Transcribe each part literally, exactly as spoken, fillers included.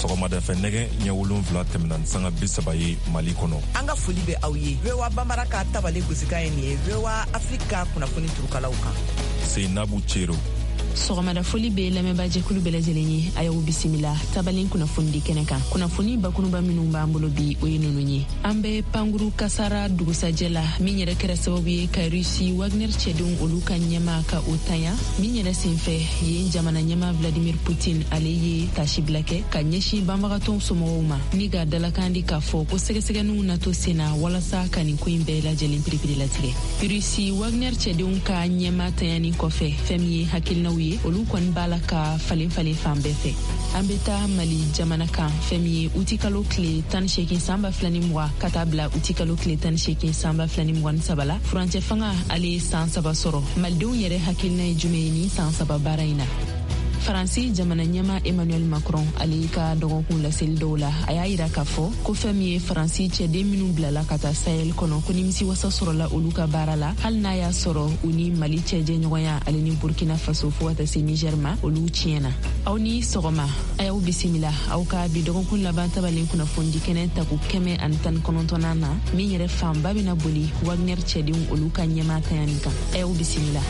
sɔgɔmada fɛ nɛgɛ ɲɛ wolonfila tɛmɛna sanga bi saba ye Mali kɔnɔ. An ka foli bɛ aw ye. V O A Bambara ka tabale gosika ye nin ye V O A Afrika kunnafoni turukalaw kan. Seinabu Cero. Sɔgɔmada foli be lamɛnba jɛkulu bɛɛ lajɛlen ye. A y'aw bisimila tabalen kunnafoni di kɛnɛ kan. Kunnafoni bakuruba minnu b'an bolo bi o ye ninnu ye. An bɛ Pankuru Kasara dugusajɛ la min yɛrɛ kɛra sababu ye ka Rusi Wagner cɛdenw olu ka ɲɛma ka o tanya min yɛrɛ senfɛ yen jamana ɲɛma Vladimir Putin ale ye tasi bila kɛ ka ɲɛsin banbagatɔw somɔgɔw ma ni ka dalakan di k'a fɔ ko sɛgɛsɛgɛninw na to sen na walasa ka nin ko in bɛɛ lajɛlen piripiri latigɛ. Rusi Wagner cɛdenw ka ɲɛma tanyani kɔfɛ fɛn min ye hakilinaw ye olu kɔni b'a la ka falen falen fan bɛɛ fɛ. An bɛ taa Mali jamana kan fɛn min ye uti kalo tile tan ni seegin san ba fila ni mugan ka taa bila uti kalo tile tan ni seegin san ba fila ni mugan ni saba la furancɛ fanga ale ye san saba sɔrɔ. Malidenw yɛrɛ hakilina ye jumɛn ye ni san saba baara in na? Faransi jamana ɲɛma Emmanuel Macron ale ka dɔgɔkun laseli dɔw la a y'a yira k'a fɔ ko fɛn min ye Faransi cɛden minnu bilala ka taa Sahel kɔnɔ ko nimisi wasa sɔrɔla olu ka baara la hali n'a y'a sɔrɔ u ni Mali cɛjɛɲɔgɔnya ale ni Burkina Faso fo ka taa se Niger ma olu tiɲɛna. Aw ni sɔgɔma a y'aw bisimila aw ka bi dɔgɔkun laban tabalen kunnafoni di kɛnɛ taku kɛmɛ ani tan ni kɔnɔntɔnnan na min yɛrɛ fanba bɛna boli Wagner cɛdenw olu ka ɲɛma tanyani kan. A y'aw bisimila.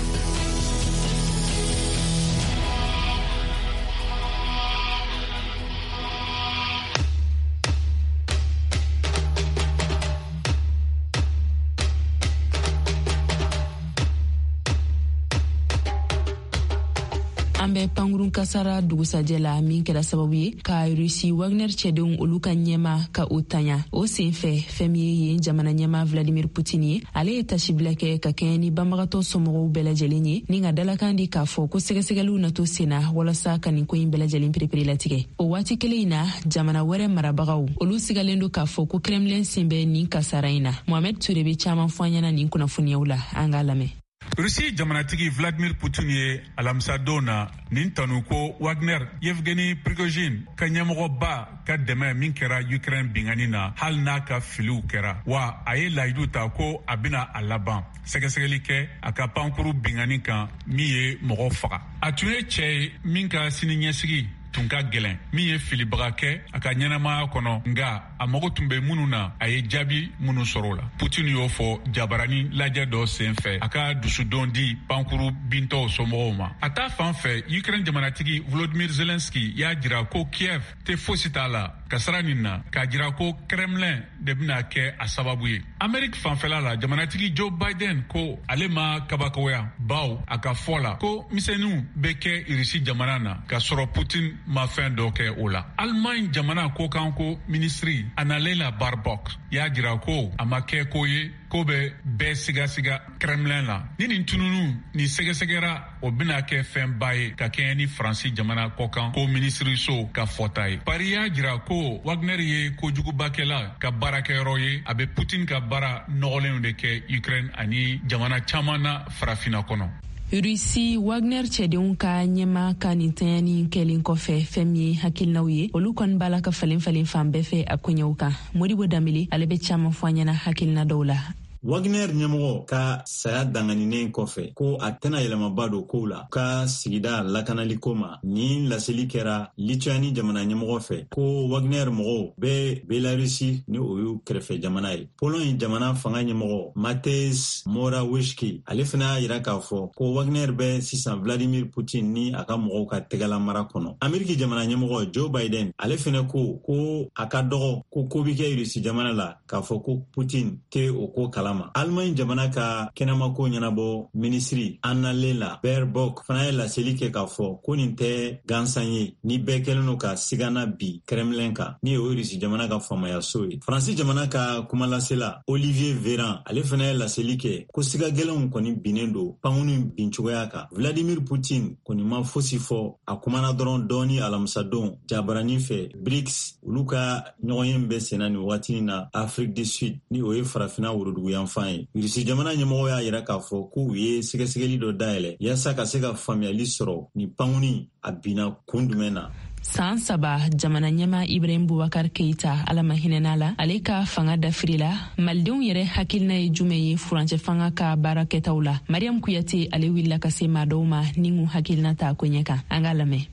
An bɛ Pankuru Kasara dugusajɛ la min kɛra sababu ye ka Rusi Wagner cɛdenw olu ka ɲɛma ka o tanya o senfɛ fɛn min ye yen jamana ɲɛma Vladimir Putin ye ale ye tasi bila kɛ ka kɛɲɛ ni banbagatɔ somɔgɔw bɛɛ lajɛlen ye ni ka dalakan di k'a fɔ ko sɛgɛsɛgɛliw na to sen na walasa ka nin ko in bɛɛ lajɛlen piripiri latigɛ. O waati kelen in na jamana wɛrɛ marabagaw olu sigalen do k'a fɔ ko Kremlin sen bɛ nin kasara in na. Mohamed Toure bɛ caman fɔ an ɲɛna nin kunnafoniyaw la an k'a lamɛn. Rusi jamanatigi Vladimir Putin ye alamisa na nin tanu ko Wagner Yevgeny Prigozhin ka ɲɛmɔgɔba ka dɛmɛ min kɛra Ukraine bingani na hali n'a ka filiw kɛra wa a ye layidu ta ko a bɛna a laban sɛgɛsɛgɛli kɛ a ka pankuru bingani kan min ye mɔgɔ faga. A tun ye cɛ ye min ka siniɲɛsigi tun ka gɛlɛn min ye filibaga kɛ a ka ɲɛnamaya kɔnɔ nga a mago tun bɛ minnu na a ye jaabi minnu sɔrɔ o la. Putin y'o fɔ jabarani lajɛ dɔ senfɛ a ka dusudon di pankuru bintɔw somɔgɔw ma. A ta fan fɛ Ukraine jamanatigi Volodymyr Zelensky y'a jira ko Kiev tɛ fosi t'a la kasara nin na k'a jira ko Kremlin de bɛna kɛ a sababu ye. Ameriki fanfɛla la jamanatigi Joe Biden ko ale ma kabakoya baw a ka fɔ la ko misɛnninw bɛ kɛ Irisi jamana na ka sɔrɔ Putin ma fɛn dɔ kɛ o la. Allemagne jamana ko kan ko ministri Annalena Baerbock y'a jira ko a ma kɛ ko ye ko bɛ bɛɛ siga siga Kremlin la. Ni nin tununu ni sɛgɛsɛgɛra o bɛna kɛ fɛn ba ye ka kɛɲɛ ni Faransi jamana kɔkan ko ministri so ka fɔta ye. Paris y'a jira ko Wagner ye kojugubakɛla ka baarakɛyɔrɔ ye a bɛ Putin ka baara nɔgɔlenw de kɛ Ukraine ani jamana caman na farafinna kɔnɔ. Rusi Wagner cɛdenw ka ɲɛma ka nin tanyani kɛlen kɔfɛ fɛn min ye hakilinaw ye olu kɔni b'a la ka falen falen fan bɛɛ fɛ a koɲɛw kan. Modibo Dambele ale bɛ caman fɔ an ɲɛna hakilina dɔw la. Wagner ɲɛmɔgɔ ka saya danganinen kɔfɛ ko a tɛna yɛlɛmaba don kow la ka sigida lakanaliko ma ni laseli kɛra Lituani jamana ɲɛmɔgɔ fɛ ko Wagner mɔgɔw bɛ Belarusi ni o y'u kɛrɛfɛ jamana ye. Polon jamana fanga ɲɛmɔgɔ Mateusz Morawiecki ale fana y'a jira k'a fɔ ko Wagner bɛ sisan Vladimir Putin ni a ka mɔgɔw ka tɛgɛla mara kɔnɔ. Ameriki jamana ɲɛmɔgɔ Joe Biden ale fana ko ko a ka dɔgɔ ko ko bi kɛ Rusi jamana la k'a fɔ ko Putin tɛ o ko kala Allemagne jamana ka kɛnɛmako ɲɛnabɔ minisiri Annalena Baerbock fana ye laseli kɛ k'a fɔ ko nin tɛ gansan ye ni bɛɛ kɛlen don ka sigana bi Kremlin kan ni o Rusi jamana ka faamayaso ye. Faransi jamana ka kumalasela Olivier Véran ale fana ye laseli kɛ ko siga gɛlɛnw kɔni binnen don pankunu bin cogoya kan. Vladimir Putin kɔni ma fosi fɔ a kumana dɔrɔn dɔɔni alamisadon jabarani fɛ B R I C S olu ka ɲɔgɔnye bɛ senna nin waati na Afrique du Sud ni o ye farafina woroduguyan fan ye. Rusi jamana ɲɛmɔgɔ y'a yira k'a fɔ k'u ye sɛgɛsɛgɛli dɔ dayɛlɛ yaasa ka se ka faamuyali sɔrɔ ni pankuni a binna kun jumɛn na. San saba jamana ɲɛma Ibrahim Boubacar Keita ala ma hinɛna la ale ka fanga dafiri la malidenw yɛrɛ hakilina ye jumɛn ye furancɛ fanga ka baara kɛtaw la. Mariam Kuyate ale wulila ka se maa dɔw ma ni mun hakilina ta ko ɲɛ kan an ka lamɛn.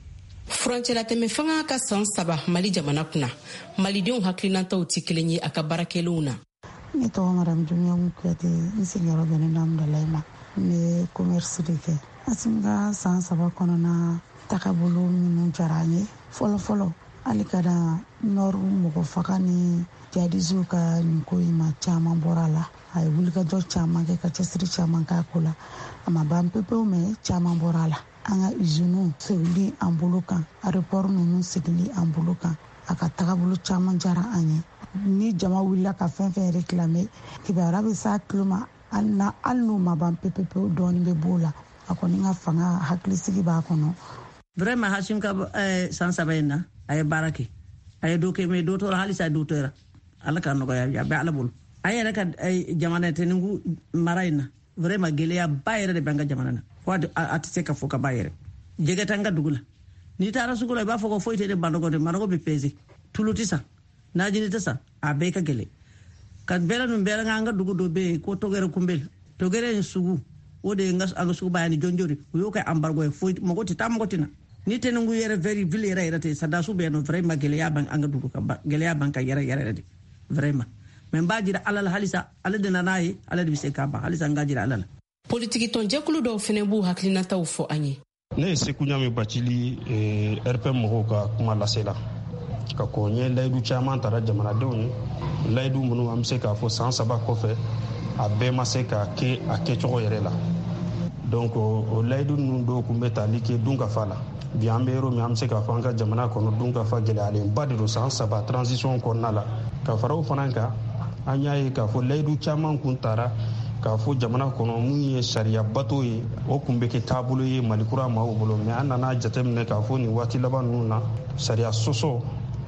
furancɛla tɛmɛ fanga ka san saba Mali jamana kunna malidenw hakilinantaw ti kelen ye a ka baarakɛlenw na. Ne tɔgɔ Madame Dunyamu Kuyate, n sigiyɔrɔ bɛnnen don Amudalayi ma. N bɛ commerce de kɛ. Asin ka san saba kɔnɔna tagabolo minnu diyara n ye. Fɔlɔ fɔlɔ hali ka da Nord mɔgɔ faga ni jihadistiw ka nin ko in ma caman bɔra la. A ye wulikajɔ caman kɛ ka cɛsiri caman k'a ko la. A ma ban pepewu mɛ caman bɔra la. An ka usines sigili an bolo kan, aéroport ninnu sigili an bolo kan. A ka tagabolo caman diyara an ye. Ni jama wulila ka fɛn fɛn réclamer kibaruya bɛ s'a tulo ma hali n'u ma ban pepepewu dɔɔnin bɛ b'o la. A kɔni ka fanga hakilisigi b'a kɔnɔ. Vraiment Hashim ka san saba in na a ye baara kɛ. A ye dɔ kɛ mais dɔ tora hali sa dɔ tora. Ala ka nɔgɔya a bɛ Ala bolo. A yɛrɛ ka jamana tɛninku mara in na vraiment gɛlɛya ba yɛrɛ de bɛ an ka jamana na. Fo a tɛ se ka fɔ ka ba yɛrɛ. Jɛgɛ t'an ka dugu la. N'i taara sugu la i b'a fɔ ko foyi tɛ ne banɔgɔ de manɔgɔ bɛ peser. Tulu tɛ san. Najini tɛ san. A bɛɛ ka gɛlɛ. Ka bɛrɛ nun bɛrɛ an ka dugu dɔ bɛ yen ko tɔgɛrɛ kunbɛn. Tɔgɛrɛ in sugu o de ye an ka sugu ba ni jɔnjɔri. O y'o kɛ embargo ye. Foyi mɔgɔ tɛ taa mɔgɔ tɛ na. Ni tɛninku yɛrɛ very ville yɛrɛ yɛrɛ tɛ sadasu bɛ yen nɔ vraiment gɛlɛya ban an ka dugu kan gɛlɛya ban ka yɛrɛ yɛrɛ de vraiment. Mais b'a jira Ala la halisa ale de nana ye ale de bɛ se k'a ban halisa n ka jira Ala la. Politiki tɔnjɛkulu dɔw fɛnɛ b'u hakilinataw fɔ an ye. Ne ye Seku Ɲami Bacili R P M mɔgɔw ka kuma lasela ka kɔn ye layidu caman tara jamanadenw ye layidu minnu an bɛ se k'a fɔ san saba kɔfɛ a bɛɛ ma se k'a kɛ a kɛcogo yɛrɛ la. Donc o layidu ninnu dɔw tun bɛ tali kɛ dunkafa la. Bi an bɛ yɔrɔ min an bɛ se k'a fɔ an ka jamana kɔnɔ dunkafa gɛlɛyalenba de don san saba transition kɔnɔna la. Ka fara o fana kan an y'a ye k'a fɔ layidu caman kun taara k'a fɔ jamana kɔnɔ mun ye sariya bato ye o kun bɛ kɛ taabolo ye Mali kura maaw bolo mais an nana jateminɛ k'a fɔ nin waati laban ninnu na sariya sɔsɔ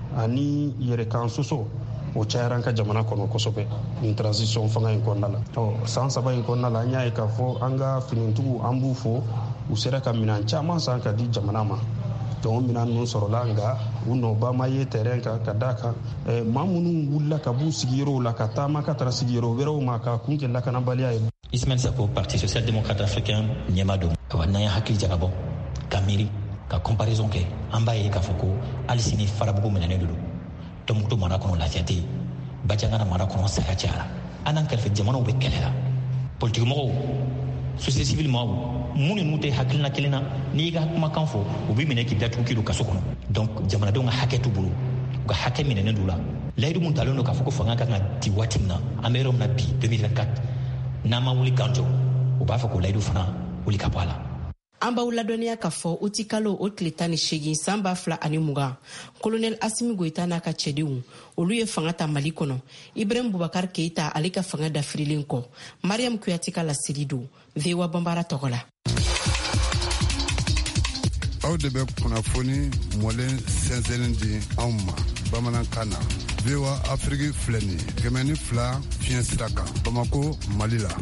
ani yɛrɛkan sɔsɔ o cayara an ka jamana kɔnɔ kosɛbɛ nin transition fanga in kɔnɔna la. Ɔ san saba in kɔnɔna la an y'a ye k'a fɔ an ka finitigiw an b'u fo u sera ka minɛn caman san ka di jamana ma. Donc minɛn ninnu sɔrɔla nka u nɔba ma ye terrain kan ka d'a kan maa minnu wulila ka b'u sigiyɔrɔw la ka taama ka taara sigiyɔrɔ wɛrɛw ma ka kun kɛ lakanabaliya ye. Ismail Sako parti social démocrate africain ɲɛma don awa n'an ye hakili jagabɔ ka miiri ka comparaison kɛ an b'a ye k'a fɔ ko hali sini farabugu minɛnen de don Tɔnbukutu mara kɔnɔ lafiya tɛ yen Bajangana mara kɔnɔ saya cayara an n'an kɛrɛfɛ jamanaw bɛ kɛlɛ la politikimɔgɔw société civile maaw minnu n'u tɛ hakilina kelen na n'i y'i ka kumakan fɔ u b'i minɛ k'i datugu k'i don kaso kɔnɔ donc jamanadenw ka hakɛ t'u bolo u ka hakɛ minɛnen d'u la layidu mun talen don k'a fɔ ko fanga ka kan ka di waati min na an bɛ yɔrɔ min na bi deux mille vingt-quatre n'an ma wuli k'an jɔ u b'a fɔ ko layidu fana wuli ka bɔ a la. An b'aw ladɔnniya k'a fɔ o ti kalo o tile tan ni seegin san ba fila ani mugan kolonɛl Asimi Goyita n'a ka cɛdenw olu ye fanga ta Mali kɔnɔ Ibrahim Bubakar Keita ale ka fanga dafirilen kɔ Mariam Kuyate ka laseli don V O A Banbara tɔgɔ la. Aw de bɛ kunnafoni mɔlen sɛnsɛnnin di anw ma bamanankan na. V O A Afrique filɛ nin ye kɛmɛ ni fila fiɲɛ sira kan Bamako Mali la.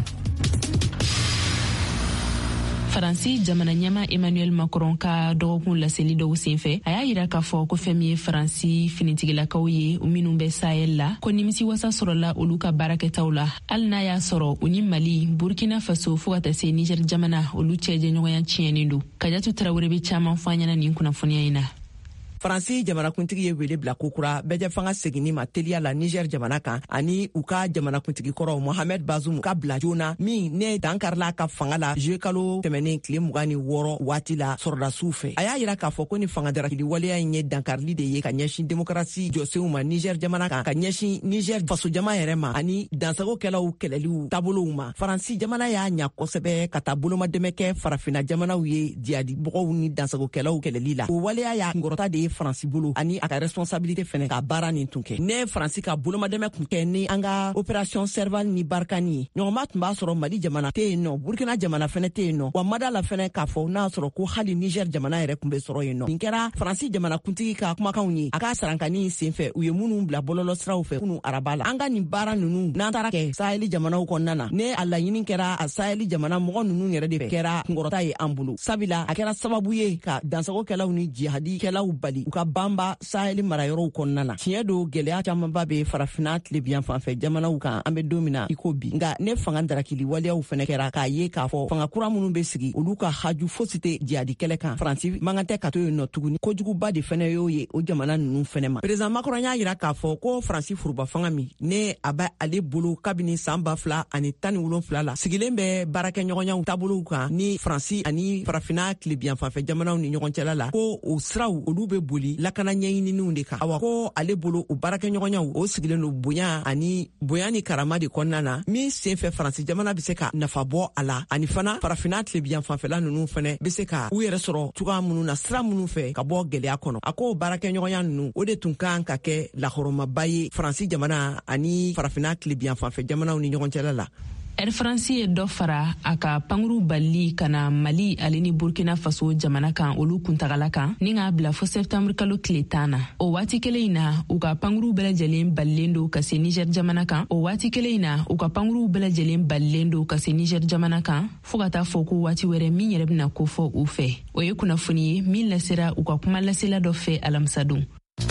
Faransi jamana ɲɛma Emmanuel Macron ka dɔgɔkun laseli dɔw senfɛ a y'a yira k'a fɔ ko fɛn min ye Faransi finitigilakaw ye minnu bɛ Sahel la ko nimisi wasa sɔrɔla olu ka baarakɛtaw la hali n'a y'a sɔrɔ u ni Mali Burkina Faso fo ka taa se Niger jamana olu cɛjɛɲɔgɔnya tiɲɛnen don Kajatu Tarawele bɛ caman fɔ an ɲɛna nin kunnafoniya in na. Faransi jamanakuntigi ye wele bila kokura bɛjɛ fanga seginni ma teliya la Niger jamana kan ani u ka jamanakuntigi kɔrɔ Mohamed Bazoum ka bila joona min ne dankarila ka fanga la juillet kalo tɛmɛnen tile mugan ni wɔɔrɔ waati la sɔrɔdasiw fɛ. A y'a yira k'a fɔ ko ni fangadaraki waleya in ye dankarili de ye ka ɲɛsin démocratie jɔsenw ma Niger jamana kan ka ɲɛsin Niger faso jama yɛrɛ ma ani dansagokɛlaw kɛlɛliw taabolow ma. Faransi jamana y'a ɲa kosɛbɛ ka taa bolomadɛmɛ kɛ farafina jamanaw ye jihadibɔgɔw ni dansagokɛlaw kɛlɛli la. O waleya y'a kungɔrɔta de ye Faransi bolo ani a ka responsabilité fɛnɛ ka baara nin tun kɛ. Ne Faransi ka bolomadɛmɛ kun kɛ ni an ka opération Serval ni Barkani ye. Ɲɔgɔnma tun b'a sɔrɔ Mali jamana tɛ yen nɔ, Burkina jamana fɛnɛ tɛ yen nɔ, wa mada la fɛnɛ k'a fɔ n'a sɔrɔ ko hali Niger jamana yɛrɛ kun bɛ sɔrɔ yen nɔ. Nin kɛra Faransi jamana kuntigi ka kumakanw ye. A ka sarankani senfɛ u ye minnu bila bɔlɔlɔ siraw fɛ kunu araba la. An ka nin baara ninnu n'an taara kɛ Sahel jamanaw kɔnɔna na, ne a laɲini kɛra a Sahel jamana mɔgɔ ninnu yɛrɛ de fɛ kɛra kunkɔrɔta ye an bolo. Sabila a kɛra sababu ye ka dansagokɛlaw ni jihadikɛlaw bali boli u ka banba saheli marayɔrɔw kɔnɔna na. Tiɲɛ do gwɛlɛya caamanba be farafina tilebiyan fanfɛ jamanaw kan an be don min na i ko bi. Nga ne fanga darakili waleyaw fɛnɛ kɛra k'a ye k'a fɔ fanga kura minnu be sigi olu ka haju fosi tɛ jihadi kɛlɛ kan. Faransi man kan tɛ ka to yen nɔ tuguni. Kojuguba de fɛnɛ y'o ye o jamana ninnu fɛnɛ ma. Président Macron y'a yira k'a fɔ ko Faransi furuba fanga min ne a bɛ ale bolo kabini san ba fila ani tan ni wolonfila la sigilen bɛ baarakɛɲɔgɔnyaw taabolow kan ni Faransi ani farafina tilebiyan fanfɛ jamanaw ni ɲɔgɔn cɛla la ko o siraw olu be boli lakana ɲɛɲinininw de kan. Awa ko ale bolo o baarakɛɲɔgɔnyaw o sigilen do bonya ani bonya ni karama de kɔnɔna na min senfɛ Faransi jamana be se ka nafa bɔ a la ani fana farafina tilebiyan fanfɛla ninnu fɛnɛ be se ka u yɛrɛ sɔrɔ cogoya minnu na sira minnu fɛ ka bɔ gwɛlɛya kɔnɔ. A ko baarakɛɲɔgɔnya ninnu o de tun kan ka kɛ lahɔrɔmaba ye Faransi jamana ani farafina tilebiyan fanfɛ jamanaw ni ɲɔgɔn cɛla la. Air France ye dɔ fara a ka pankuru bali ka na Mali ale ni Burkina Faso jamana kan olu kuntagala kan ni k'a bila fo septembre kalo tile tan na. O waati kelen in na u ka pankuru bɛɛ lajɛlen balilen do ka se Niger jamana kan. O waati kelen in na u ka pankuru bɛɛ lajɛlen balilen do ka se Niger jamana kan fo ka taa fɔ ko waati wɛrɛ min yɛrɛ bɛna ko fɔ u fɛ. O ye kunnafoni ye min lasera u ka kuma lasela dɔ fɛ alamisa don.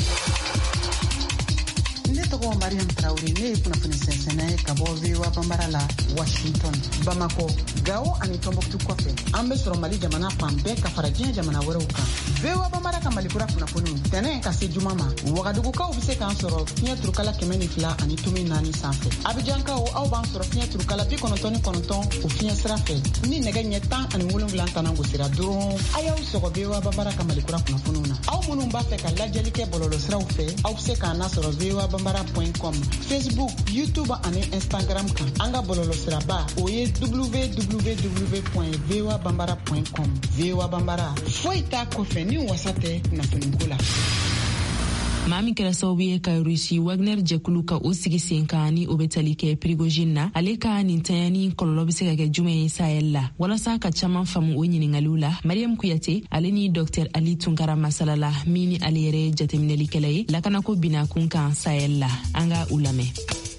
tɔgɔ Mariam Traoré ne ye kunnafoni sɛnsɛnɛ ka bɔ V O A Bambara la Washington. Bamako, Gao ani Tombouctou kɔfɛ an bɛ sɔrɔ Mali jamana fan bɛɛ ka fara diɲɛ jamana wɛrɛw kan. V O A Bambara ka Malikura kunnafoni tɛnɛ ka se juma ma Wagadugukaw bɛ se k'an sɔrɔ fiɲɛ turukala kɛmɛ ni fila ani tumi naani sanfɛ. Abijankaw aw b'an sɔrɔ fiɲɛ turukala bi kɔnɔntɔn ni kɔnɔntɔn o fiɲɛ sira fɛ ni nɛgɛ ɲɛ tan ani wolonwula tana gosira dɔrɔn a y'aw sɔgɔ V O A Bambara ka Malikura kunnafoniw na. Aw minnu b'a fɛ ka lajɛli kɛ bɔlɔlɔ siraw fɛ aw bɛ se k'an nasɔrɔ V O A Bambara point com, Facebook, YouTube ani Instagram kan. An ka bɔlɔlɔ siraba o ye w w w point v o a bambara point com. V O A Bambara foyi t'a kɔfɛ ni wasa tɛ kunnafoniko la. maa min kɛra sababu ye ka Rusi Wagner jɛkulu ka o sigi sen kan ni o bɛ tali kɛ Prigozhin na, ale ka nin tanyani kɔlɔlɔ bɛ se ka kɛ jumɛn ye Sahel la. Walasa ka caman faamu o ɲininkaliw la, Mariam Kuyate ale ni Dr Ali Tunkara masala la min ni ale yɛrɛ jateminɛlikɛla ye lakanako bina kun kan Sahel la. An ka u lamɛn.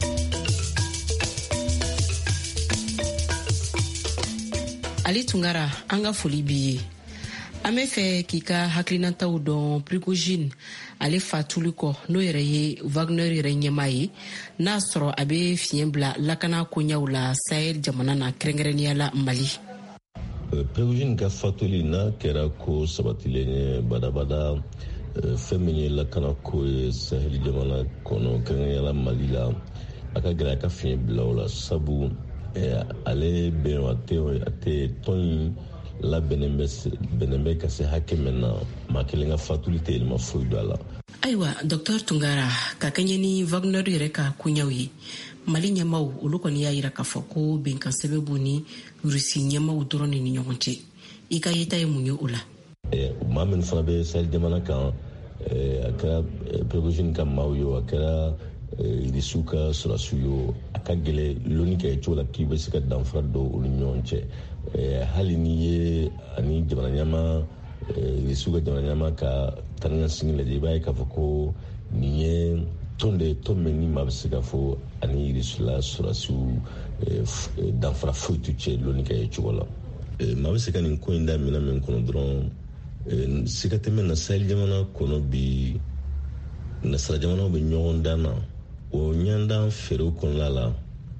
Ali Tunkara, an ka foli b'i ye. An bɛ fɛ k'i ka hakilinataw dɔn Prigozhin ale fatuli kɔ n'o yɛrɛ ye Wagner yɛrɛ ɲɛmaa ye, n'a sɔrɔ a bɛ fiɲɛ bila lakana koɲɛw la Sahel jamana na kɛrɛnkɛrɛnnenya la Mali. Prigozhin ka fatuli n'a kɛra ko sabatilen ye badabada fɛn min ye lakana ko ye Sahel jamana kɔnɔ kɛrɛnkɛrɛnnenya la Mali la, a ka gɛlɛ a ka fiɲɛ bila o la sabu ale bɛn a tɛ tɔn in labɛnnen bɛ ka se hakɛ min na maa kelen ka fatuli tɛ yɛlɛma foyi don a la. Ayiwa Dr Tunkara, ka kɛɲɛ ni Wagner yɛrɛ ka koɲɛw ye, Mali ɲɛmaw olu kɔni y'a yira k'a fɔ ko bɛnkan sɛbɛn b'u ni Rusi ɲɛmaw dɔrɔn de ni ɲɔgɔn cɛ. I ka yeta ye mun ye o la? Maa min fana bɛ Sahel jamana kan, a kɛra Prigozhin ka maaw ye, a kɛra Irisiw ka sɔrɔsiw ye, a ka gɛlɛ loni kɛ cogo la k'i bɛ se ka danfara don olu ni ɲɔgɔn cɛ. Hali ni ye ani jamana ɲɛmaa Irisiw ka jamana ɲɛmaa ka taniya sigi lajɛ, i b'a ye k'a fɔ ko nin ye tɔn de tɔn min ni maa bɛ se ka fɔ ani Irisila sɔrɔsiw danfara foyi t'u cɛ loni kɛ cogo la. Maa bɛ se ka nin ko in da minɛn min kɔnɔ dɔrɔn, siga tɛmɛ na Sahel jamana kɔnɔ bi nasara jamanaw bɛ ɲɔgɔn dan na, o ɲɔgɔndan feerew kɔnɔna la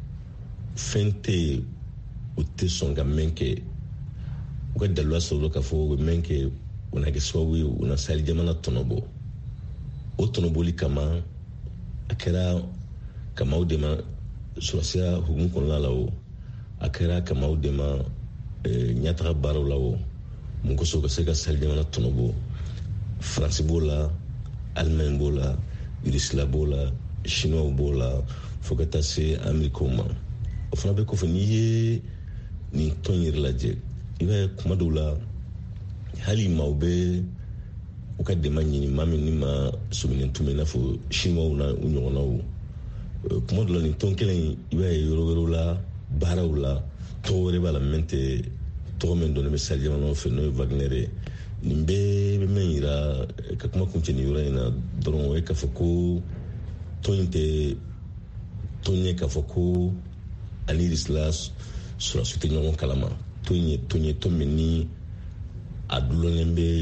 fɛn tɛ yen u tɛ sɔn ka mɛn kɛ, u ka daliluya sɔrɔ k'a fɔ u bɛ mɛn kɛ u na kɛ sababu ye u na Sahel jamana tɔnɔbɔ. O tɔnɔbɔli kama a kɛra ka maaw dɛmɛ sɔrɔsiya hukumu kɔnɔna la o, a kɛra ka maaw dɛmɛ ɲɛtaga baaraw la o, mun kosɔn ka se ka Sahel jamana tɔnɔbɔ. Faransi b'o la, Allemagne b'o la, Irisila b'o la, Chinois b'o la, fo ka taa se Amerikaw ma. O fana bɛ kɔfɛ n'i ye nin tɔn yɛrɛ lajɛ, i b'a ye kuma dɔw la hali maaw bɛ u ka dɛmɛ ɲini maa min ni ma sɔminen tun bɛ i n'a fɔ Chinois na u ɲɔgɔnnaw. Kuma dɔw la nin tɔn kelen i b'a ye yɔrɔ wɛrɛw la, baaraw la, tɔgɔ wɛrɛ b'a la min tɛ tɔgɔ min dɔnnen bɛ Sahel jamanaw fɛ n'o ye Wagner ye. Nin bɛɛ bɛ min yira ka kuma kuncɛ nin yɔrɔ in na dɔrɔn o ye k'a fɔ ko tɔn in tɛ tɔn ye k'a fɔ ko ani Irisila sɔrɔsiw tɛ ɲɔgɔn kalama. Tɔn ye tɔn ye tɔn min ni a dulonlen bɛ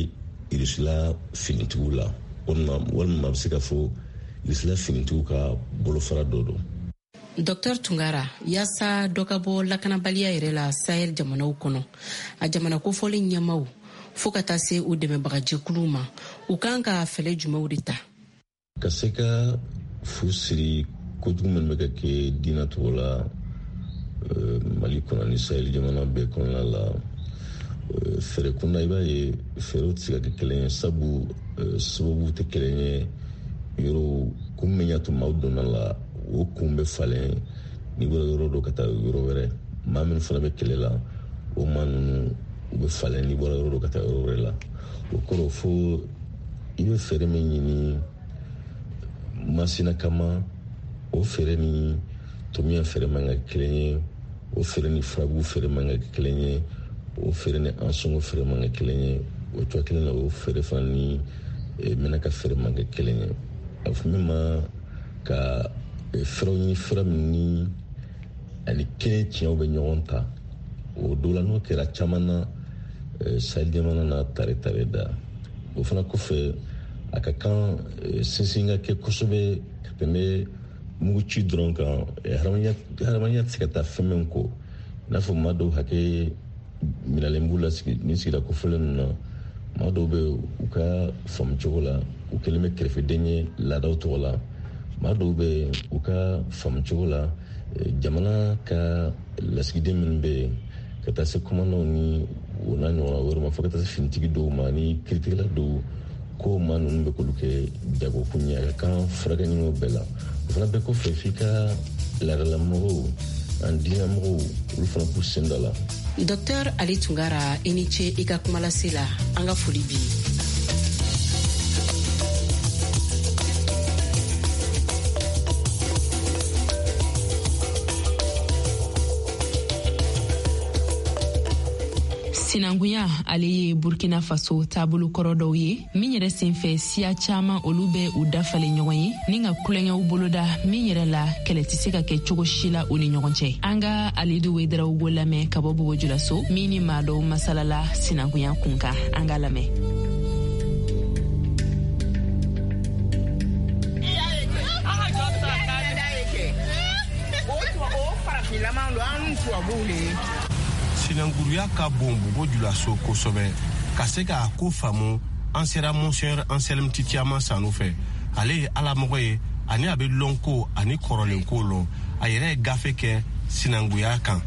irisila finitigiw la walima walima a bɛ se ka fɔ irisila finitigiw ka bolofara dɔ don. Docteur Tungara yasa dɔ ka bɔ lakanabaliya yɛrɛ la Sahel jamanaw kɔnɔ a jamana kofɔlen ɲɛmaw fo ka taa se u dɛmɛbagajɛkuluw ma u kan ka fɛlɛ jumɛnw de ta ka se ka fu siri kojugu minnu bɛ ka kɛ diinɛ tɔgɔ la Mali kɔnɔ ni Sahel jamana bɛɛ kɔnɔna la fɛrɛ kunda i b'a ye fɛrɛw tɛ se ka kɛ kelen ye sabu sababu tɛ kelen ye yɔrɔ kun min y'a to maaw donna la o kun bɛ falen ni bɔra yɔrɔ dɔ ka taa yɔrɔ wɛrɛ maa minnu fana bɛ kɛlɛ la o maa ninnu u bɛ falen ni bɔra yɔrɔ dɔ ka taa yɔrɔ wɛrɛ la o kɔrɔ fo i bɛ fɛrɛ min ɲini masina kama o fɛrɛ ni tomiya fɛrɛ man ka kelen ye o fɛrɛ ni furabu fɛrɛ man ka kelen ye o fɛrɛ ni ansɔngɔ fɛrɛ man ka kelen ye o cogoya kelen na o fɛrɛ fana ni mɛnaka fɛrɛ man ka kelen ye a fɔ min ma ka fɛrɛw ɲini fɛrɛ min ni ani kelen tiɲɛw bɛ ɲɔgɔn ta o dɔw la n'o kɛra caman na Sahel jamana na tare tare da o fana kɔfɛ a ka kan sinsin ka kɛ kosɛbɛ ka tɛmɛ mugu ci dɔrɔn kan hadamadenya tɛ se ka taa fɛn min kɔ i n'a fɔ maa dɔw hakɛ minalen b'u la ni sigida kofɔlen ninnu na maa dɔw bɛ u ka faamu cogo la u kɛlen bɛ kɛrɛfɛden ye laadaw tɔgɔ la maa dɔw bɛ u ka faamu cogo la jamana ka lasigiden minnu bɛ yen ka taa se kɔmandaw ni o n'a ɲɔgɔnna wɛrɛ ma fo ka taa se finitigi dɔw ma ni kiritigɛla dɔw ko maa ninnu bɛ k'olu kɛ jagokun ye a ka kan furakɛ ɲɔgɔn bɛɛ la o fana bɛɛ kɔfɛ f'i ka laadalamɔgɔw an diinɛmɔgɔw olu fana k'u sen dɔ la. Docteur Ali Tungara i ni ce i ka kumalase la an ka foli bi. Sinangunya ale ye Burkina Faso taabolo kɔrɔ dɔw ye min yɛrɛ senfɛ siya caman olu bɛ u dafalen ɲɔgɔn ye ni ka kulonkɛw boloda min yɛrɛ la kɛlɛ tɛ se ka kɛ cogo si la u ni ɲɔgɔn cɛ. An ka Alidu Wederawogo lamɛn ka bɔ Bogojulaso min ni maa dɔw masalala sinangunya kun kan an ka lamɛn. Sinanguruya ka bon Bogojulaso kosɛbɛ ka se k'a ko faamu an sera Monseigneur Anselme Titiama Sanu fɛ ale ye alamɔgɔ ye ani a bɛ lɔnko ani kɔrɔlenko lɔn a yɛrɛ ye gafe kɛ sinanguya kan.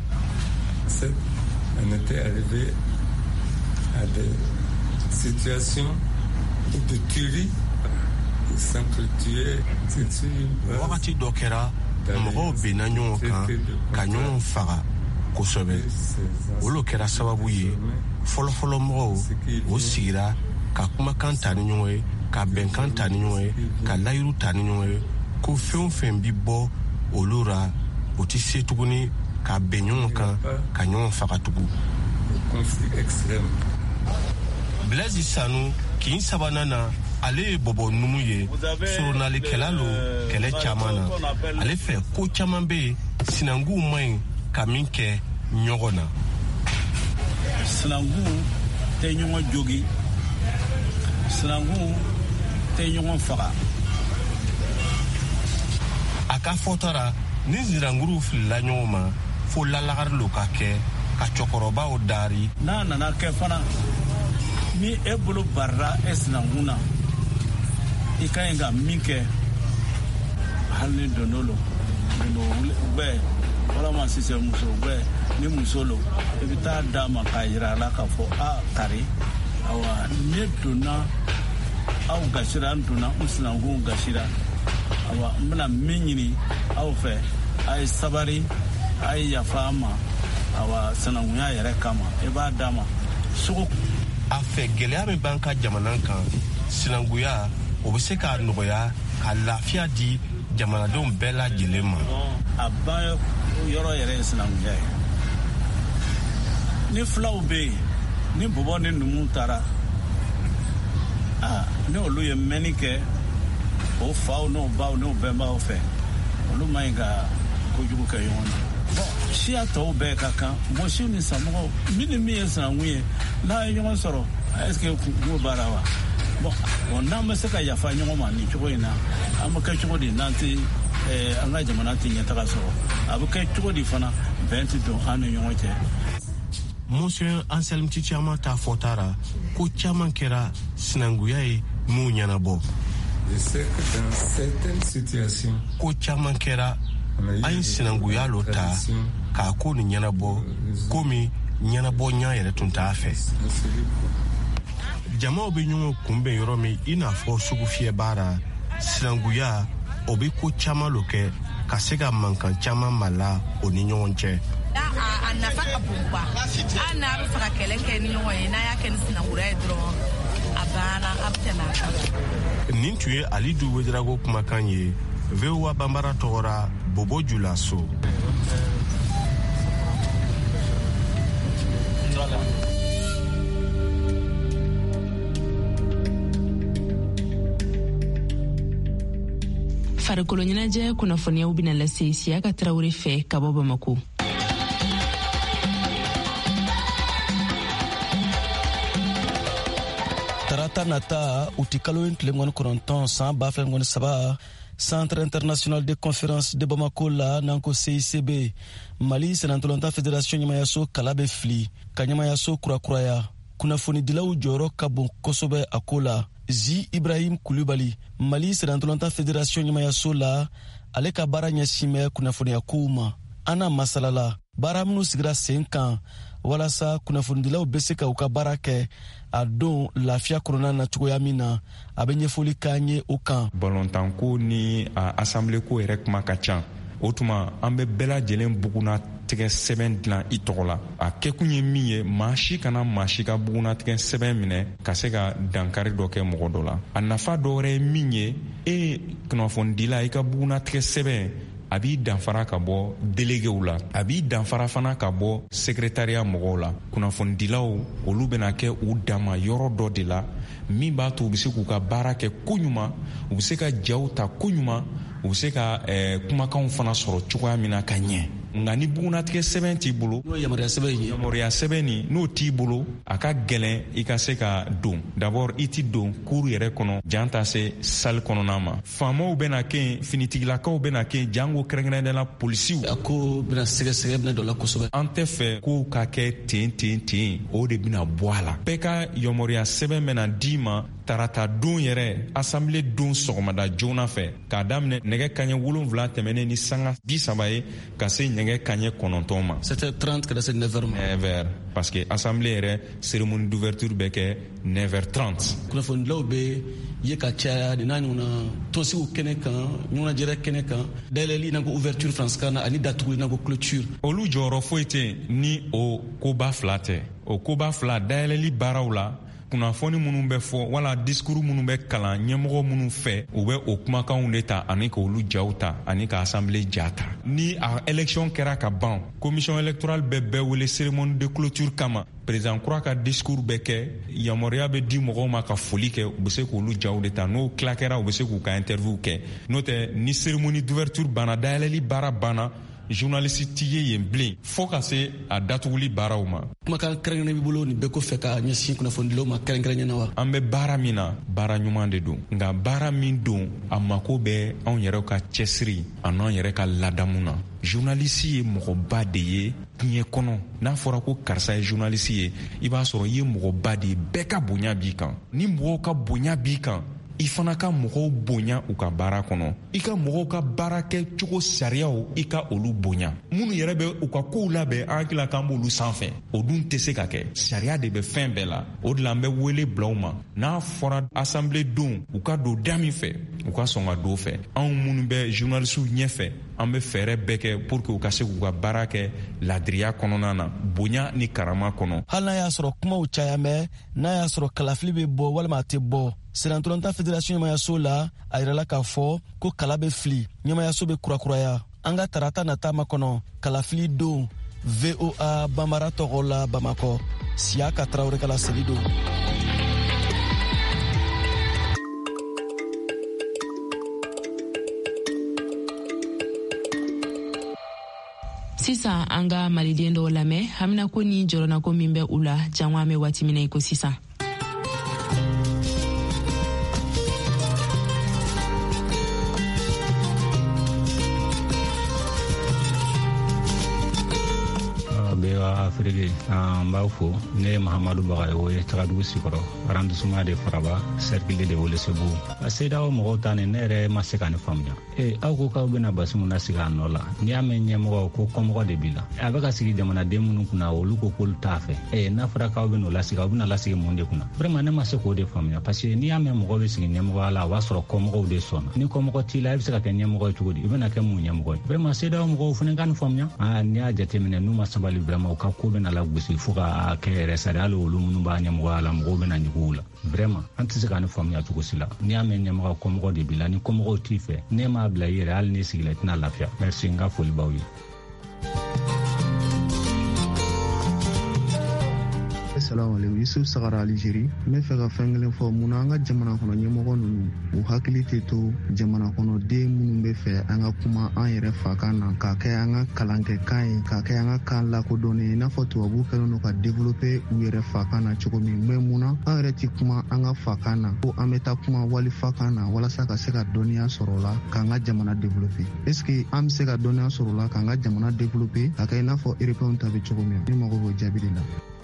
On était arrivé à des situations de tuerie s'entretuer. Wagati dɔ kɛra mɔgɔw benna ɲɔgɔn kan ka ɲɔgɔn faga kosɛbɛ olu kɛra sababu ye fɔlɔfɔlɔ mɔgɔw o sigira ka kumakan ta ni ɲɔgɔn ye ka bɛnkan ta ni ɲɔgɔn ye ka layiru ta ni ɲɔgɔn ye ko fɛn o fɛn bi bɔ olu ra o tɛ se tuguni ka bɛn ɲɔgɔn kan ka ɲɔgɔn faga tugun. Blaise Sanu kin sabanan na ale ye bɔbɔ numu ye soronalikɛla lo kɛlɛ caman na ale fɛ ko caman bɛ yen sinanguw man ɲi ka min kɛ ɲɔgɔn na. Sinangu tɛ ɲɔgɔn jogi, sinangu tɛ ɲɔgɔn faga. A ka fɔtara ni sinanguruw filila ɲɔgɔn ma fo lalagari lo ka kɛ ka cɛkɔrɔbaw dari. N'a nana kɛ fana ni e bolo barira e sinangu na i ka ɲi ka min kɛ hali ni dondo lo dondo bɛɛ walama sisan muso bɛɛ ni muso lo i bɛ taa d'a ma k'a yira a la k'a fɔ a kari awa ne donna aw gasira n donna n sinankun gasira awa n bɛna min ɲini aw fɛ a ye sabari a ye yafa a ma awa sinankunya yɛrɛ kama i b'a d'a ma sogo. A fɛ gɛlɛya min b'an ka jamana kan sinankunya o bɛ se k'a nɔgɔya ka lafiya di jamanadenw bɛɛ lajɛlen ma. A ban yɔrɔ yɛrɛ ye sinankunya ye. Ni filaw bɛ yen ni bɔbɔ ni numu taara aa ni olu ye mɛnni kɛ o faw n'o baw n'o bɛnbaw fɛ olu ma ɲi ka kojugu kɛ ɲɔgɔn na. Siya tɔw bɛɛ ka kan mɔsiw ni samɔgɔw min ni min ye sinankun ye n'a ye ɲɔgɔn sɔrɔ est-ce que ku bara wa bon on n'a pas se ka yafa ɲɔgɔn ma ni cogo in na an bɛ kɛ cogo di n'an tɛ an ka jamana tɛ ɲɛtaga sɔrɔ a bɛ kɛ cogo di fana bɛn tɛ don an ni ɲɔgɔn cɛ. Monsieur Anselme Tchama ta fotara ko caman kɛra sinanguya ye mun ɲɛnabɔ. Je sais que dans certaines situations ko caman kɛra an ye sinanguya lo ta k'a ko ni ɲɛnabɔ komi ɲɛnabɔ ɲa yɛrɛ tun t'a fɛ. Jamaw bɛ ɲɔgɔn kunbɛn yɔrɔ min i n'a fɔ sugu fiyɛ baara sinanguya o bɛ ko caman lo kɛ ka se ka mankan caman mala o ni ɲɔgɔn cɛ. A nafa ka bon quoi an n'a bɛ fɛ ka kɛlɛ kɛ ni ɲɔgɔn ye n'a y'a kɛ ni sinankunya ye dɔrɔn a banna a bɛ tɛmɛ a kan. Nin tun ye Alidu Wederago kumakan ye V O A Banbara tɔgɔra Bobo Julaso. Farikolo ɲɛnajɛ kunnafoniyaw bɛna lase Siyaka Tarawele fɛ ka bɔ Bamako. Tarata nata uti kalo in tile ngoni kɔnɔntɔn san ba fila ngoni saba Centre International de Conférence de Bamako la nanko C I C B Mali Senantolonta Fédération ɲɛmayaso kala bɛ fili ka ɲɛmayaso kurakuraya kunnafonidilaw jɔyɔrɔ ka bon kosɛbɛ a ko la. Zi Ibrahim Kulubali Mali Senantolonta Fédération ɲɛmayaso la ale ka baara ɲɛsin bɛ kunnafoniya kow ma. Ana masalala baara minnu sigira sen kan walasa kunnafonidilaw bɛ se ka u ka baara kɛ a don lafiya kɔnɔna na cogoya min na a bɛ ɲɛfɔli k'an ye o kan. Balontanko ni a assemblée ko yɛrɛ kuma ka ca o tuma an bɛ bɛɛ lajɛlen buguna tigɛ sɛbɛn dilan i tɔgɔ la a kɛkun ye min ye maa si kana maa si ka buguna tigɛ sɛbɛn minɛ ka se ka dankari dɔ kɛ mɔgɔ dɔ la a nafa dɔ wɛrɛ ye min ye e kunnafonidila i ka buguna tigɛ sɛbɛn a b'i danfara ka bɔ déléguéw la a b'i danfara fana ka bɔ secrétariat mɔgɔw la kunnafonidilaw olu bɛna kɛ u dama yɔrɔ dɔ de la min b'a to u bɛ se k'u ka baara kɛ koɲuman u bɛ se ka jaw ta koɲuman u bɛ se ka eh, kumakanw fana sɔrɔ cogoya min na ka ɲɛ nka ni bugunatigɛ sɛbɛn t'i bolo n'o yamaruya sɛbɛn ye yamaruya sɛbɛn nin n'o t'i bolo a ka gɛlɛn i ka se ka don d'abord i ti don cour yɛrɛ kɔnɔ jan ta se salle kɔnɔna ma faamaw bɛna kɛ yen finitigilakaw bɛna kɛ yen jango kɛrɛnkɛrɛnnen la polisiw a ko bɛna sɛgɛsɛgɛ bɛna dɔ la kosɛbɛ an tɛ fɛ kow ka kɛ ten ten ten o de bɛna bɔ a la bɛɛ ka yamaruya sɛbɛn bɛna d'i ma tarata don yɛrɛ assemblée don sɔgɔmada joona fɛ k'a daminɛ nɛgɛ kaɲɛ wolonwula tɛmɛnen ni sanga bi saba ye ka se nɛgɛ kaɲɛ kɔnɔntɔn ma sept heures trente ka se neuf heures ma neuf heures parce que assemblée yɛrɛ cérémonie d'ouverture bɛ kɛ neuf heures trente kunnafonidilaw bɛ ye ka caya ni n'a ɲɔgɔnna tɔnsigiw kɛnɛ kan ɲɔgɔnnajɛrɛ kɛnɛ kan dayɛlɛli i n'a ko ouverture faransikan na ani datuguli i n'a ko clôture olu jɔyɔrɔ foyi tɛ ni o koba fila tɛ o koba fila dayɛlɛli baaraw la kunnafoni minnu bɛ fɔ wala discours minnu bɛ kalan ɲɛmɔgɔ minnu fɛ u bɛ o kumakanw de ta ani k'olu jaw ta ani ka assemblée ja ta ni a élection kɛra ka ban commission électorale bɛ bɛɛ wele cérémonie de clôture kama président kura ka discours bɛ kɛ yamaruya bɛ di mɔgɔw ma ka foli kɛ u bɛ se k'olu jaw de ta n'o tila kɛra u bɛ se k'u ka interview kɛ n'o tɛ ni cérémonie d'ouverture banna dayɛlɛli baara banna journaliste ti ye yen bilen fo ka se a datuguli baaraw ma kumakan kɛrɛnkɛrɛnnen b'i bolo nin bɛɛ kɔfɛ ka ɲɛsin kunnafonidilaw ma kɛrɛnkɛrɛnnen na wa an bɛ baara min na baara ɲuman de don nka baara min don a mako bɛ anw yɛrɛ ka cɛsiri a n'an yɛrɛ ka ladamu na journaliste ye mɔgɔba de ye diɲɛ kɔnɔ n'a fɔra ko karisa ye journaliste ye i b'a sɔrɔ i ye mɔgɔba de ye bɛɛ ka bonya b'i kan ni mɔgɔw ka bonya b'i kan i fana ka mɔgɔw bonya u ka baara kɔnɔ i ka mɔgɔw ka baara kɛ cogo sariyaw i ka olu bonya minnu yɛrɛ bɛ u ka kow labɛn an hakili la k'an b'olu sanfɛ o dun tɛ se ka kɛ sariya de bɛ fɛn bɛɛ la o de la an bɛ wele bila u ma n'a fɔra assemblée don u ka don da min fɛ u ka sɔn ka don fɛ anw minnu bɛ journalistw ɲɛfɛ an bɛ fɛɛrɛ bɛɛ kɛ pour que u ka se k'u ka baara kɛ ladiriya kɔnɔna na bonya ni karama kɔnɔ hali n'a y'a sɔrɔ kumaw caya mɛ n'a y'a sɔrɔ kalafili bɛ bɔ walima a tɛ bɔ Senantolonta Fédération ɲɛmayaso la a yirala k'a fɔ ko kala bɛ fili ɲɛmayaso bɛ kurakuraya an ka tarata nata ma kɔnɔ kalafili don V O A Banbara tɔgɔ la Bamakɔ Siyaka Tarawele ka laseli don. Sisan an ka maliden dɔw lamɛn hamina ko ni jɔrɔna ko min bɛ u la jango an bɛ waati min na i ko sisan Afrique an b'a fo ne Mahamadou Bagaye o ye tagadugu sikɔrɔ arrondissement de Faraba cercle de Welesebugu a CEDEAO mɔgɔw ta ne yɛrɛ ma se ka ne faamuya e aw ko k'aw bɛna Basimu lasigi a nɔ la n'i y'a mɛn ɲɛmɔgɔ ko kɔmɔgɔ de b'i la a bɛ ka sigi jamanaden minnu kunna olu ko k'olu t'a fɛ e n'a fɔra k'aw bɛn'o lasigi aw bɛna lasigi mun de kunna vraiment ne ma se k'o de faamuya parce que n'i y'a mɛn mɔgɔ bɛ sigi ɲɛmɔgɔya la o b'a sɔrɔ kɔmɔgɔw de sɔnna ni kɔmɔgɔ t'i la i bɛ se ka kɛ ɲɛmɔgɔ ye cogo di i bɛna kɛ mun ɲɛmɔgɔ ye vraiment CEDEAO mɔgɔw fana ka nin faamuya aa n'i y'a jateminɛ n'u ma sabali vraiment u ka ko bɛna la gosi fo ka kɛ yɛrɛ sari hali olu minnu b'a ɲɛmɔgɔya la mɔgɔw bɛna ɲugu la vraiment an tɛ se ka ne faamuya cogo si la n'i y'a mɛn ɲɛmɔgɔ kɔmɔgɔ de b'i la ni kɔmɔgɔw t'i fɛ ne m'a bila i yɛrɛ hali n'i sigila i tɛna lafiya merci n ka foli b'aw ye. Assalamu alaikum, Yusuf Sagara Algérie. Me fɛ ka fɛn kelen fɔ mun an ka jamana kɔnɔ ɲɛmɔgɔ ninnu u hakili tɛ to jamana kɔnɔ den minnu bɛ fɛ an ka kuma an yɛrɛ fakan na k'a kɛ an ka kalankɛ kan ye k'a kɛ an ka kan lakodɔnnen i n'a fɔ tubabuw kɛlen don ka développer u yɛrɛ fakan na cogo min mais mun na an yɛrɛ tɛ kuma an ka fakan na ko an bɛ taa kuma wali fakan na walasa ka se ka dɔnniya sɔrɔ o la k'an ka jamana développer est ce que an bɛ se ka dɔnniya sɔrɔ o la k'an ka jamana développer ka kɛ i n'a fɔ européens ta bɛ cogo min ne mago b'o jaabi de la.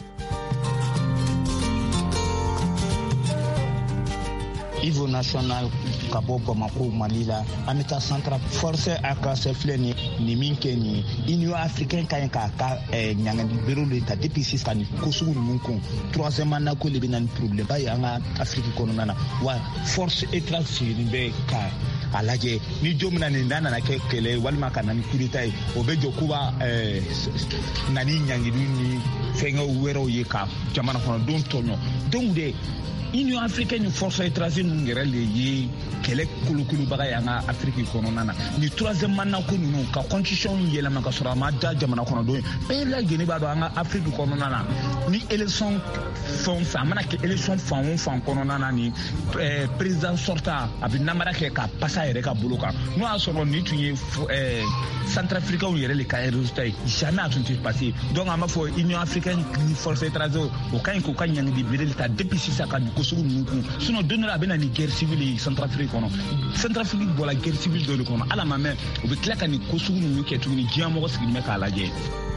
Niveau national ka bɔ Bamako Mali la an bɛ taa central force a ka filɛ ni ni min kɛ ni Union africaine ka ɲi k'a ka ɲangani berew de ta depuis sisan ni ko sugu ninnu kun troisième mandat ko de bɛ na ni problème ba ye an ka Afrique kɔnɔna na wa force étrangère sigilen bɛ ka a lajɛ ni jo min na nin da nana kɛ kɛlɛ walima ka na ni coup d'état ye o bɛ jɔ k'u b'a na ni ɲangili ni fɛngɛw wɛrɛw ye ka jamana kɔnɔdenw tɔɲɔ donc de Union africaine ni force étrangère ninnu yɛrɛ le ye kɛlɛ kolokolobaga ye an ka Afrique kɔnɔna na ni troisième mandat ko ninnu ka constitution yɛlɛma ka sɔrɔ a ma da jamana kɔnɔdenw ye bɛɛ lajɛlen b'a dɔn an ka Afrique kɔnɔna na ni élection fɛn o fɛn a mana kɛ élection fan o fan kɔnɔna na ni président sortant a bɛ namara kɛ ka pasa yɛrɛ ka bolo kan n'o y'a sɔrɔ ni tun ye centrafricains yɛrɛ le ka résultat ye jamais a tun tɛ passé donc an b'a fɔ Union africaine ni force étrangère o ka ɲi k'u ka ɲangili bere ta depuis sisan ka ko sugu ninnu kun sinon don dɔ la a bɛ na ni guerre civile ye Centrafrique kɔnɔ Centrafrique bɔra guerre civile dɔ de kɔnɔ ala ma mɛn u bɛ tila ka nin ko sugu ninnu kɛ tuguni diɲɛ mɔgɔ sigilen bɛ k'a lajɛ.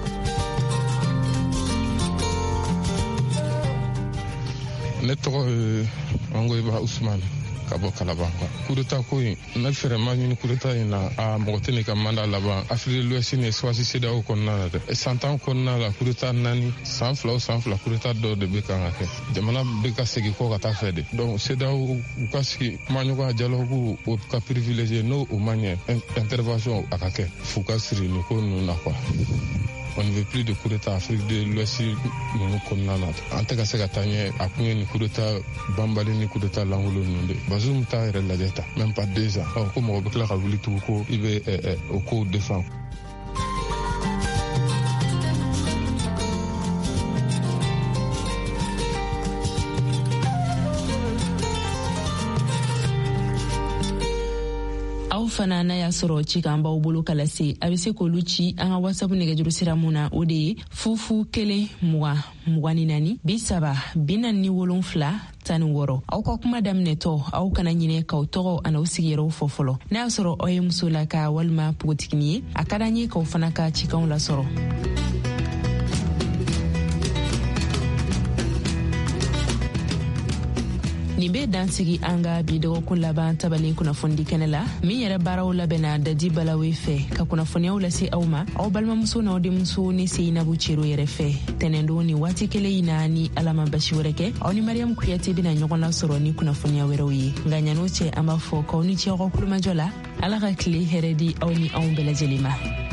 Ne tɔgɔ ye Angoyiba Usman ka bɔ Kalaban quoi. Coup d'état ko in ne fɛrɛ ma ɲini coup d'état in na a mɔgɔ tɛ ne ka mandat laban Afrique de l'Ouest ni swasi CEDEAO kɔnɔna la dɛ san tan kɔnɔna la coup d'état naani san fila o san fila coup d'état dɔw de bɛ kan ka kɛ jamana bɛ ka segin kɔ ka taa fɛ de donc CEDEAO u ka sigi kumaɲɔgɔnya dialogue o ka privilégier n'o o ma ɲɛ intervention a ka kɛ f'u ka siri nin ko ninnu na quoi. On ne veut plus de coup d'état Afrique de l'Ouest ninnu kɔnɔna na an tɛ ka se ka taa ɲɛ a kun ye ni coup d'état banbali ni coup d'état langolo ninnu de Bazoum t'a yɛrɛ lajɛ ta même pas deux ans ɔ ko mɔgɔ bɛ tila ka wuli tugun ko i bɛ o kow défend. fana n'a y'a sɔrɔ ci k'an b'aw bolo ka lase a bɛ se k'olu ci an ka whatsapp nɛgɛjuru sira mun na o de ye fufu kelen mugan mugan ni naani bi saba bi naani ni wolonfila tan ni wɔɔrɔ aw ka kuma daminɛtɔ aw kana ɲinɛ k'aw tɔgɔ an'aw sigiyɔrɔw fɔ fɔlɔ n'a y'a sɔrɔ aw ye muso la ka walima pogotigini ye a ka d'an ye k'aw fana ka cikanw lasɔrɔ. nin bɛ dansigi an ka bi dɔgɔkun laban tabalen kunnafoni kɛnɛ la min yɛrɛ baaraw labɛnna Dadi Balawe fɛ ka kunnafoniyaw lase aw ma aw balimamuso n'aw denmuso ni Seyinabu Cero yɛrɛ fɛ tɛnɛndon ni waati kelen in na ni Ala ma basi wɛrɛ kɛ aw ni Mariam Kuyate bɛna ɲɔgɔn lasɔrɔ ni kunnafoniya wɛrɛw ye nka ɲan'o cɛ an b'a fɔ k'aw ni ce aw ka kulomajɔ la Ala ka tile hɛrɛ di aw ni anw bɛɛ lajɛlen ma.